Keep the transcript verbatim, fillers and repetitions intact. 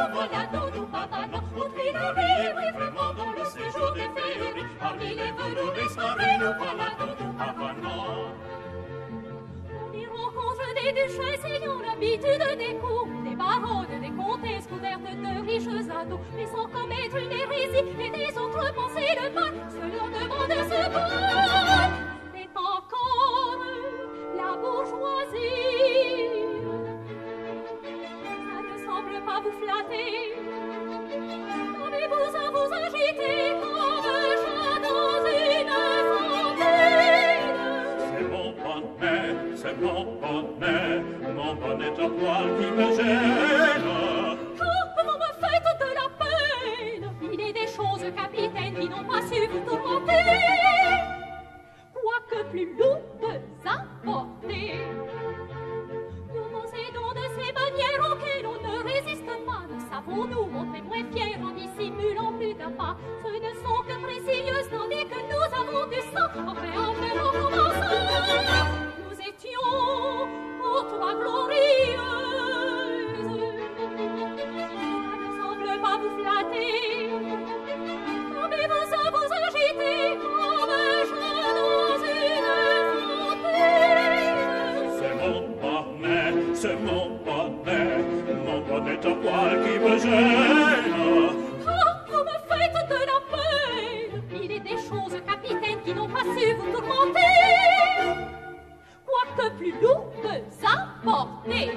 nous voilà dans nos pavanes, au Tuileries, oui, vraiment dans le séjour des féeries. Parmi les velours des soirées, nous voilà dans nos pavanes. On y rencontre des duchesses ayant l'habitude des cours, des baronnes, des comtesses couvertes de riches ados, mais sans commettre une hérésie et des autres pensées le mal, se leur demande secours. C'est encore la bourgeoisie. Ça ne semble pas vous flatter. Avez-vous à vous agiter comme un chat dans une fontaine? C'est mon bonnet, c'est mon bonnet, mon bonnet à poil qui me gêne. Ah, vous me faites de la peine. Il est des choses, capitaine, qui n'ont pas su vous tourmenter. Quoique plus lourdes à porter, nous nous aidons de ces manières auxquelles on ne résiste pas. Nous savons nous montrer moins fiers en dissimulant plus d'un pas. Ce ne sont que précieuses tandis que nous avons du sang. Enfin, enfin, en commençant, nous étions aux trois glorieuses. Ça ne semble pas vous flatter. Avez-vous à vous agiter comme un chat dans une fontaine? C'est mon bonnet, c'est mon bonnet, mon bonnet à poil qui me gêne. Ah, vous me faites de la peine. Il est des choses, capitaine, qui n'ont pas su vous tourmenter. Quoique plus lourdes à porter,